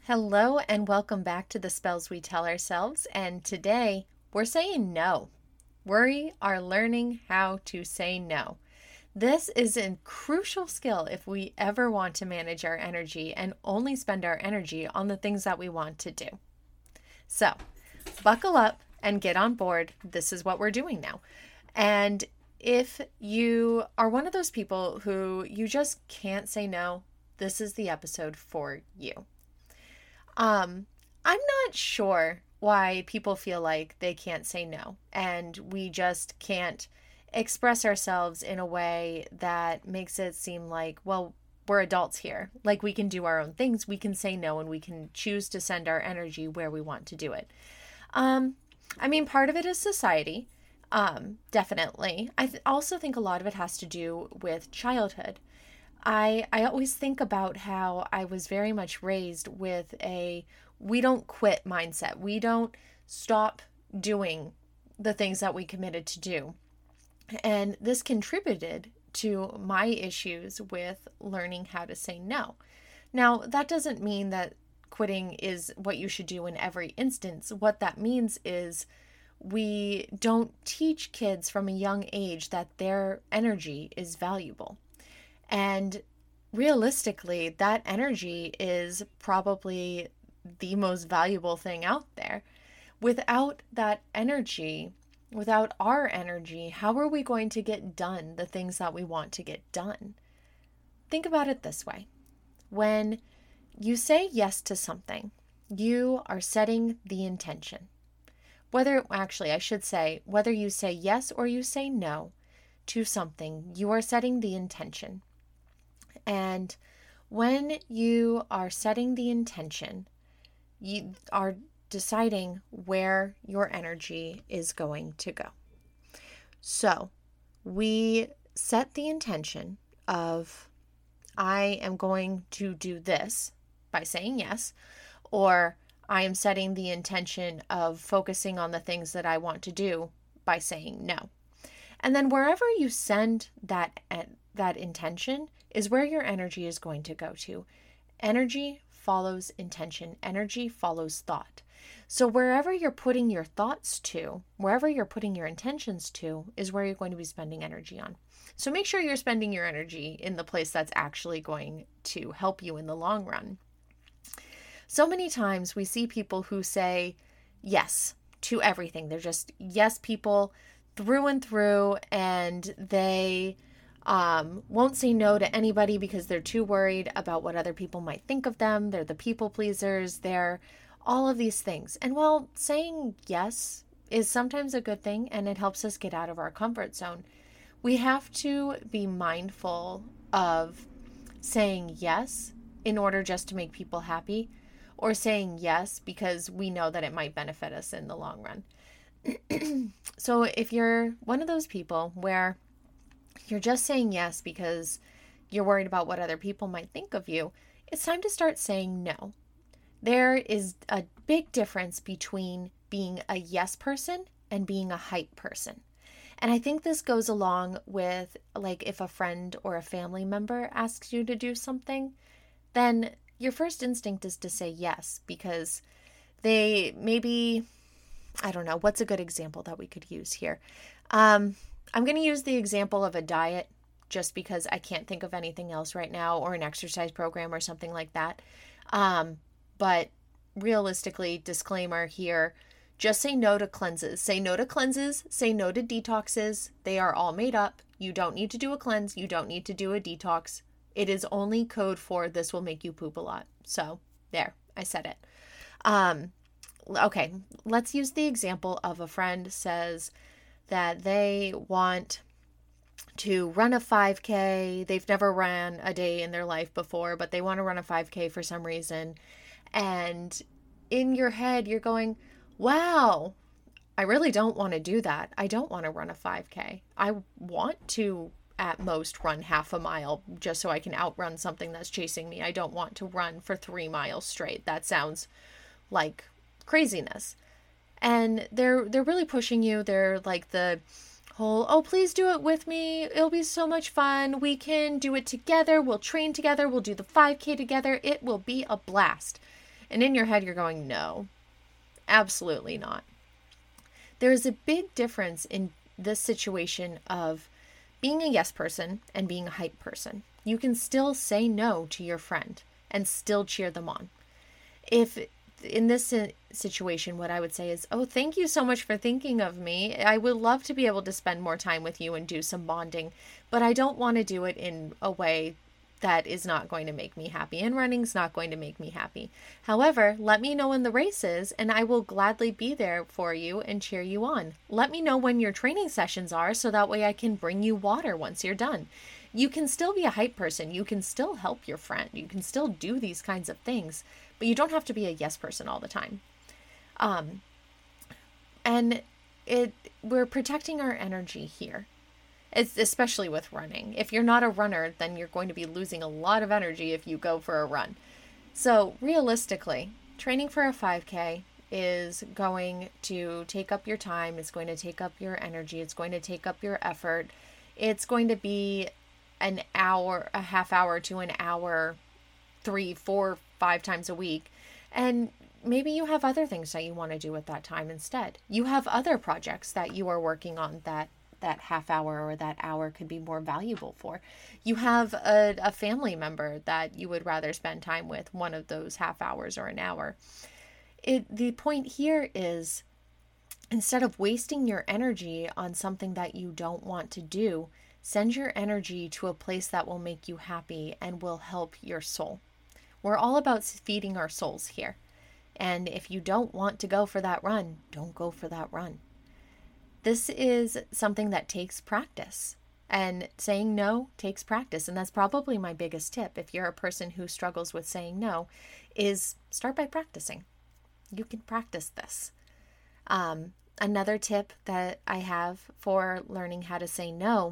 Hello and welcome back to the spells we tell ourselves. And today we're saying no. We are learning how to say no. This is a crucial skill if we ever want to manage our energy and only spend our energy on the things that we want to do. So, buckle up and get on board. This is what we're doing now. And if you are one of those people who you just can't say no, this is the episode for you. I'm not sure why people feel like they can't say no and we just can't express ourselves in a way that makes it seem like, well, we're adults here. Like we can do our own things. We can say no and we can choose to send our energy where we want to do it. Part of it is society. Definitely. I also think a lot of it has to do with childhood. I always think about how I was very much raised with a we don't quit mindset. We don't stop doing the things that we committed to do. And this contributed to my issues with learning how to say no. Now, that doesn't mean that quitting is what you should do in every instance. What that means is we don't teach kids from a young age that their energy is valuable. And realistically, that energy is probably the most valuable thing out there. Without that energy, without our energy, how are we going to get done the things that we want to get done? Think about it this way. When you say yes to something, you are setting the intention. Whether you say yes or you say no to something, you are setting the intention. And when you are setting the intention, you are deciding where your energy is going to go. So we set the intention of, I am going to do this by saying yes, or I am setting the intention of focusing on the things that I want to do by saying no. And then wherever you send that intention is where your energy is going to go to. Energy follows intention. Energy follows thought. So wherever you're putting your thoughts to, wherever you're putting your intentions to, is where you're going to be spending energy on. So make sure you're spending your energy in the place that's actually going to help you in the long run. So many times we see people who say yes to everything. They're just yes people through and through, and they won't say no to anybody because they're too worried about what other people might think of them. They're the people pleasers. They're all of these things. And while saying yes is sometimes a good thing and it helps us get out of our comfort zone, we have to be mindful of saying yes in order just to make people happy, or saying yes because we know that it might benefit us in the long run. So if you're one of those people where you're just saying yes because you're worried about what other people might think of you, it's time to start saying no. There is a big difference between being a yes person and being a hype person. And I think this goes along with, like, if a friend or a family member asks you to do something, then your first instinct is to say yes because they maybe, I don't know, what's a good example that we could use here? I'm going to use the example of a diet just because I can't think of anything else right now, or an exercise program or something like that. But realistically, disclaimer here, just say no to cleanses. Say no to cleanses, say no to detoxes. They are all made up. You don't need to do a cleanse. You don't need to do a detox. It is only code for this will make you poop a lot. So there, I said it. Okay, let's use the example of a friend says that they want to run a 5K. They've never ran a day in their life before, but they want to run a 5K for some reason. And in your head, you're going, wow, I really don't want to do that. I don't want to run a 5K. I want to at most run half a mile just so I can outrun something that's chasing me. I don't want to run for 3 miles straight. That sounds like craziness. And they're really pushing you. They're like the whole, oh, please do it with me. It'll be so much fun. We can do it together. We'll train together. We'll do the 5K together. It will be a blast. And in your head, you're going, no, absolutely not. There is a big difference in this situation of being a yes person and being a hype person. You can still say no to your friend and still cheer them on. If in this situation, what I would say is, oh, thank you so much for thinking of me. I would love to be able to spend more time with you and do some bonding, but I don't want to do it in a way that is not going to make me happy, and running's not going to make me happy. However, let me know when the race is, and I will gladly be there for you and cheer you on. Let me know when your training sessions are, so that way I can bring you water once you're done. You can still be a hype person. You can still help your friend. You can still do these kinds of things, but you don't have to be a yes person all the time. We're protecting our energy here. It's especially with running. If you're not a runner, then you're going to be losing a lot of energy if you go for a run. So realistically, training for a 5K is going to take up your time. It's going to take up your energy. It's going to take up your effort. It's going to be an hour, a half hour to an hour, 3, 4, 5 times a week. And maybe you have other things that you want to do at that time instead. You have other projects that you are working on that half hour or that hour could be more valuable for. You have a family member that you would rather spend time with one of those half hours or an hour. The point here is, instead of wasting your energy on something that you don't want to do, send your energy to a place that will make you happy and will help your soul. We're all about feeding our souls here. And if you don't want to go for that run, don't go for that run. This is something that takes practice, and saying no takes practice. And that's probably my biggest tip. If you're a person who struggles with saying no, is start by practicing. You can practice this. Another tip that I have for learning how to say no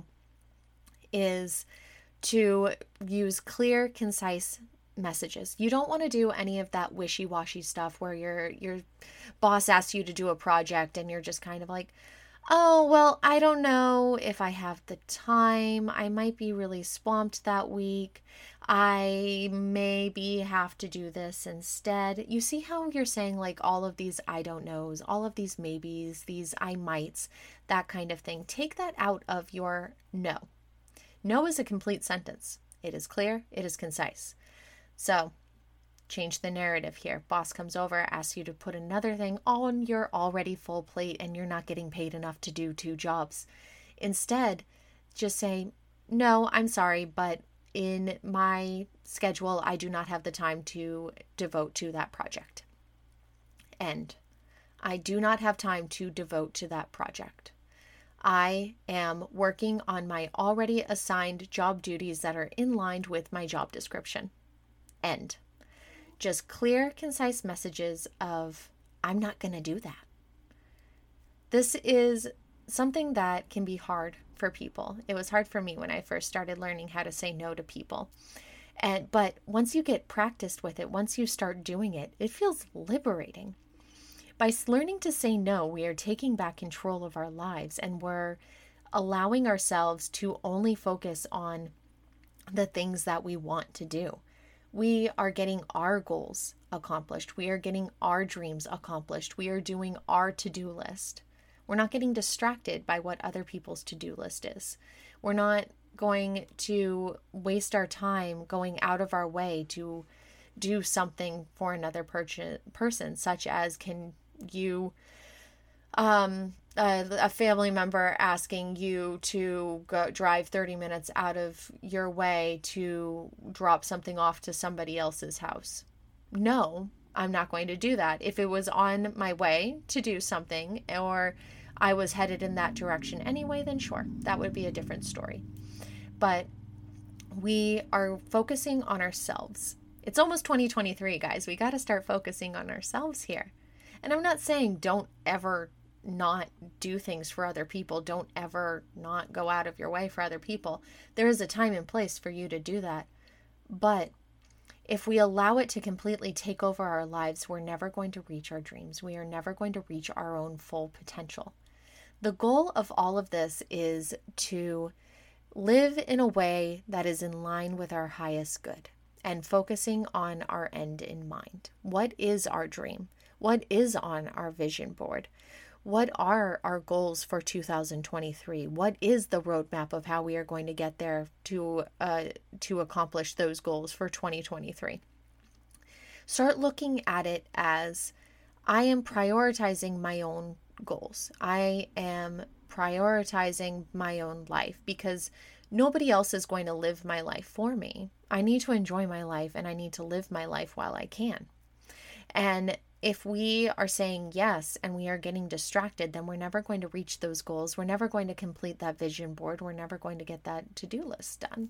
is to use clear, concise messages. You don't want to do any of that wishy-washy stuff where your boss asks you to do a project and you're just kind of like, oh, well, I don't know if I have the time. I might be really swamped that week. I maybe have to do this instead. You see how you're saying like all of these I don't knows, all of these maybes, these I mights, that kind of thing. Take that out of your no. No is a complete sentence. It is clear. It is concise. So change the narrative here. Boss comes over, asks you to put another thing on your already full plate, and you're not getting paid enough to do 2 jobs. Instead, just say, no, I'm sorry, but in my schedule, I do not have the time to devote to that project. And I do not have time to devote to that project. I am working on my already assigned job duties that are in line with my job description. End. Just clear, concise messages of, I'm not going to do that. This is something that can be hard for people. It was hard for me when I first started learning how to say no to people. But once you get practiced with it, once you start doing it, it feels liberating. By learning to say no, we are taking back control of our lives, and we're allowing ourselves to only focus on the things that we want to do. We are getting our goals accomplished. We are getting our dreams accomplished. We are doing our to-do list. We're not getting distracted by what other people's to-do list is. We're not going to waste our time going out of our way to do something for another person, such as can you a family member asking you to go drive 30 minutes out of your way to drop something off to somebody else's house. No, I'm not going to do that. If it was on my way to do something or I was headed in that direction anyway, then sure, that would be a different story. But we are focusing on ourselves. It's almost 2023, guys. We got to start focusing on ourselves here. And I'm not saying don't ever not do things for other people. Don't ever not go out of your way for other people. There is a time and place for you to do that. But if we allow it to completely take over our lives, we're never going to reach our dreams. We are never going to reach our own full potential. The goal of all of this is to live in a way that is in line with our highest good. and focusing on our end in mind. What is our dream? What is on our vision board? What are our goals for 2023? What is the roadmap of how we are going to get there to accomplish those goals for 2023? Start looking at it as I am prioritizing my own goals. I am prioritizing my own life because nobody else is going to live my life for me. I need to enjoy my life and I need to live my life while I can. And if we are saying yes and we are getting distracted, then we're never going to reach those goals. We're never going to complete that vision board. We're never going to get that to-do list done.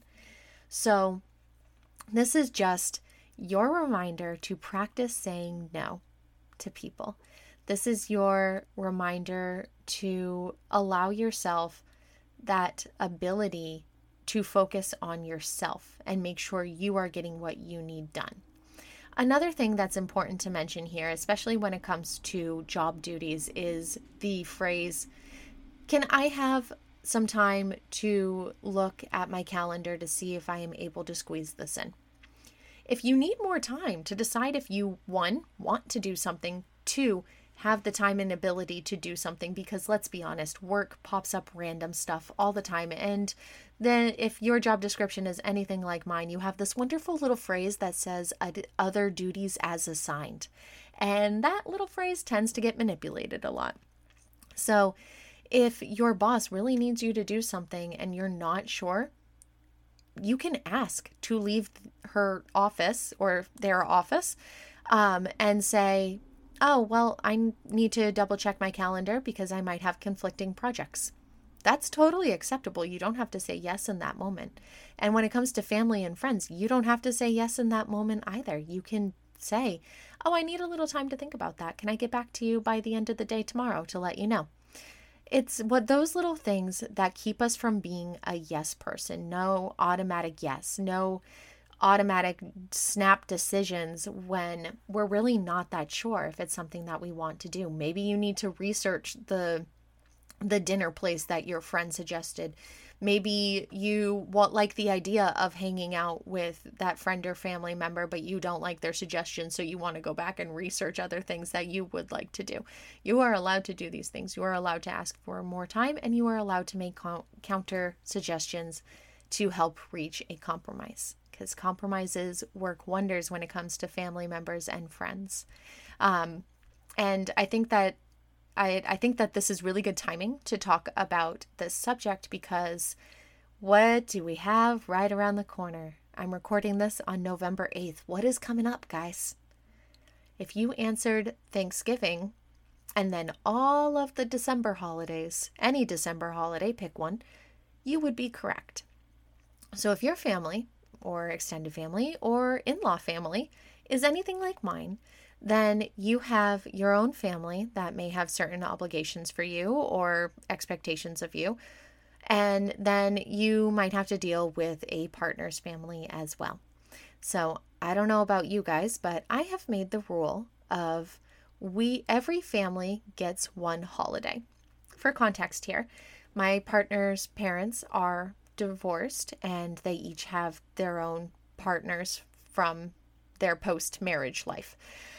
So this is just your reminder to practice saying no to people. This is your reminder to allow yourself that ability to focus on yourself and make sure you are getting what you need done. Another thing that's important to mention here, especially when it comes to job duties, is the phrase, can I have some time to look at my calendar to see if I am able to squeeze this in? If you need more time to decide if you, one, want to do something, two, have the time and ability to do something, because let's be honest, work pops up random stuff all the time. And then if your job description is anything like mine, you have this wonderful little phrase that says other duties as assigned. And that little phrase tends to get manipulated a lot. So if your boss really needs you to do something and you're not sure, you can ask to leave her office or their office and say, oh, well, I need to double check my calendar because I might have conflicting projects. That's totally acceptable. You don't have to say yes in that moment. And when it comes to family and friends, you don't have to say yes in that moment either. You can say, oh, I need a little time to think about that. Can I get back to you by the end of the day tomorrow to let you know? It's what those little things that keep us from being a yes person. No automatic yes, no automatic snap decisions when we're really not that sure if it's something that we want to do. Maybe you need to research the dinner place that your friend suggested. Maybe you like the idea of hanging out with that friend or family member, but you don't like their suggestion, so you want to go back and research other things that you would like to do. You are allowed to do these things. You are allowed to ask for more time, and you are allowed to make counter suggestions to help reach a compromise, because compromises work wonders when it comes to family members and friends. And I think that this is really good timing to talk about this subject, because what do we have right around the corner? I'm recording this on November 8th. What is coming up, guys? If you answered Thanksgiving and then all of the December holidays, any December holiday, pick one, you would be correct. So if your family or extended family or in-law family is anything like mine, then you have your own family that may have certain obligations for you or expectations of you. And then you might have to deal with a partner's family as well. So I don't know about you guys, but I have made the rule of every family gets one holiday. For context here, my partner's parents are divorced and they each have their own partners from their post-marriage life.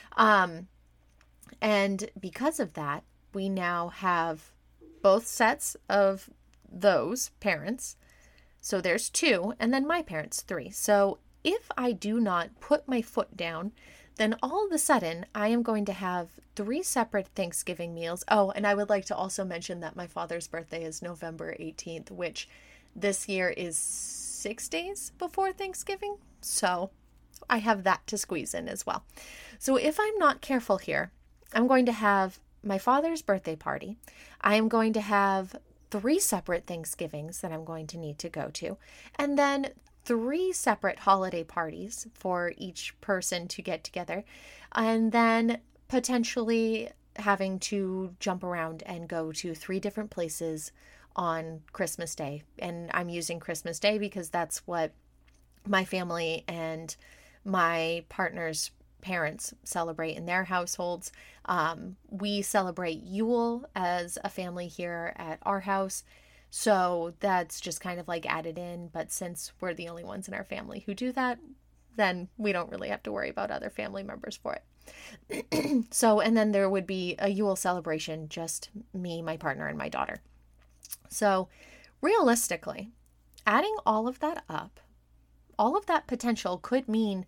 And because of that, we now have both sets of those parents. So there's two, and then my parents, three. So if I do not put my foot down, then all of a sudden I am going to have 3 separate Thanksgiving meals. Oh, and I would like to also mention that my father's birthday is November 18th, which this year is 6 days before Thanksgiving. So I have that to squeeze in as well. So if I'm not careful here, I'm going to have my father's birthday party. I am going to have 3 separate Thanksgivings that I'm going to need to go to, and then 3 separate holiday parties for each person to get together, and then potentially having to jump around and go to 3 different places on Christmas Day. And I'm using Christmas Day because that's what my family and my partner's parents celebrate in their households. We celebrate Yule as a family here at our house. So that's just kind of like added in. But since we're the only ones in our family who do that, then we don't really have to worry about other family members for it. So, and then there would be a Yule celebration, just me, my partner, and my daughter. So realistically, adding all of that up, all of that potential could mean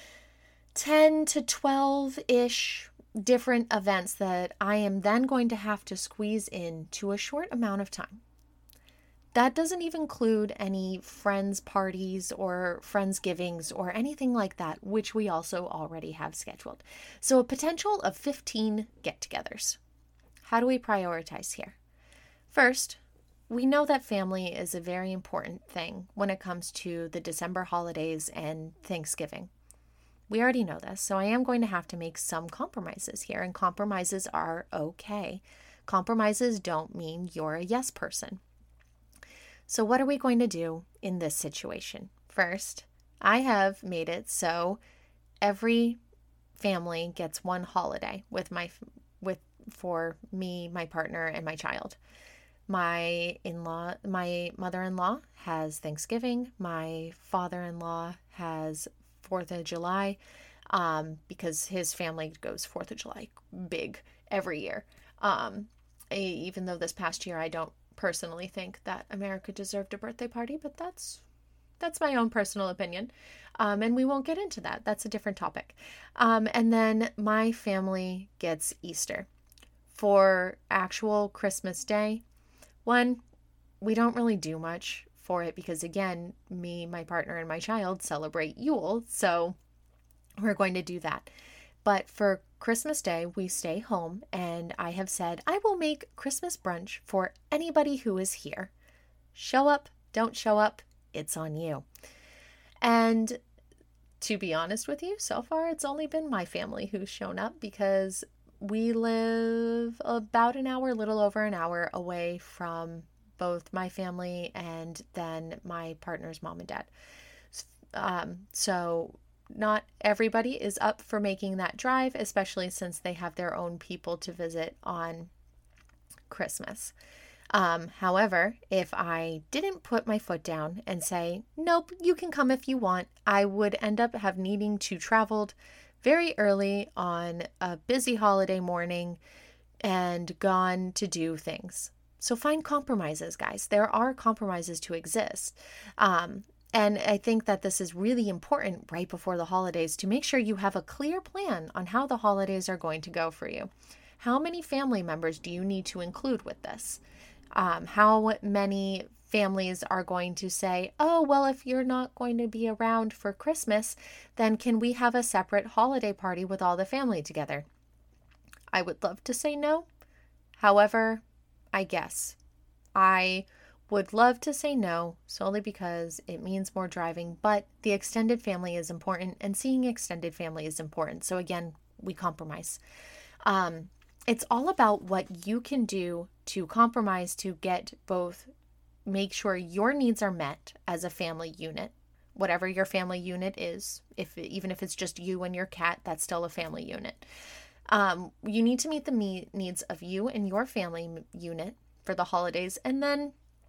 10 to 12-ish different events that I am then going to have to squeeze into a short amount of time. That doesn't even include any friends' parties or friendsgivings or anything like that, which we also already have scheduled. So a potential of 15 get-togethers. How do we prioritize here? First, we know that family is a very important thing when it comes to the December holidays and Thanksgiving. We already know this, so I am going to have to make some compromises here, and compromises are okay. Compromises don't mean you're a yes person. So what are we going to do in this situation? First, I have made it so every family gets one holiday for me, my partner, and my child. My mother-in-law has Thanksgiving. My father-in-law has 4th of July, because his family goes 4th of July big every year. Even though this past year I don't personally think that America deserved a birthday party, but that's my own personal opinion. And we won't get into that. That's a different topic. And then my family gets Easter. For actual Christmas Day, we don't really do much for it because, again, me, my partner, and my child celebrate Yule, so we're going to do that. But for Christmas Day, we stay home, and I have said I will make Christmas brunch for anybody who is here. Show up, don't show up, it's on you. And to be honest with you, so far it's only been my family who's shown up because we live about a little over an hour away from both my family and then my partner's mom and dad. So not everybody is up for making that drive, especially since they have their own people to visit on Christmas. However, if I didn't put my foot down and say, nope, you can come if you want, I would end up needing to travel very early on a busy holiday morning and gone to do things. So find compromises, guys. There are compromises to exist. And I think that this is really important right before the holidays to make sure you have a clear plan on how the holidays are going to go for you. How many family members do you need to include with this? How many families are going to say, oh, well, if you're not going to be around for Christmas, then can we have a separate holiday party with all the family together? I would love to say no. However, I guess I would love to say no solely because it means more driving, but the extended family is important and seeing extended family is important. So again, we compromise. It's all about what you can do to compromise to make sure your needs are met as a family unit, whatever your family unit is. Even if it's just you and your cat, that's still a family unit. You need to meet the needs of you and your family unit for the holidays. And then,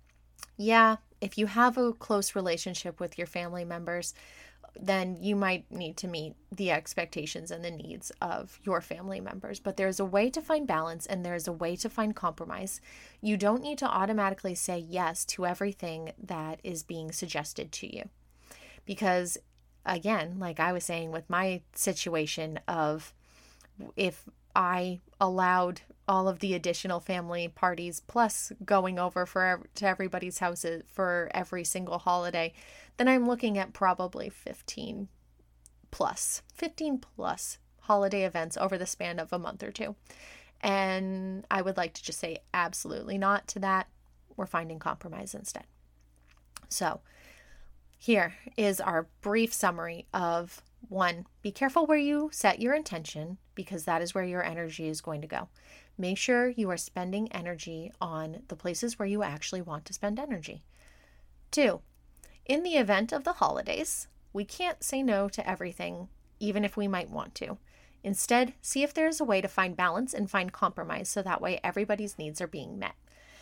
if you have a close relationship with your family members, then you might need to meet the expectations and the needs of your family members. But there's a way to find balance and there's a way to find compromise. You don't need to automatically say yes to everything that is being suggested to you. Because, again, like I was saying with my situation of if I allowed all of the additional family parties plus going over to everybody's houses for every single holiday, then I'm looking at probably 15 plus holiday events over the span of a month or two. And I would like to just say absolutely not to that. We're finding compromise instead. So here is our brief summary of 1, be careful where you set your intention because that is where your energy is going to go. Make sure you are spending energy on the places where you actually want to spend energy. 2, in the event of the holidays, we can't say no to everything, even if we might want to. Instead, see if there's a way to find balance and find compromise so that way everybody's needs are being met.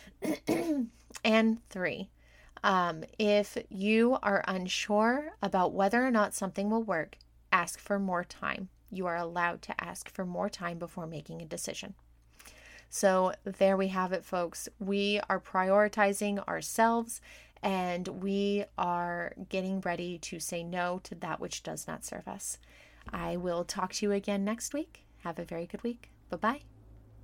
And 3, if you are unsure about whether or not something will work, ask for more time. You are allowed to ask for more time before making a decision. So there we have it, folks. We are prioritizing ourselves and we are getting ready to say no to that which does not serve us. I will talk to you again next week. Have a very good week. Bye-bye.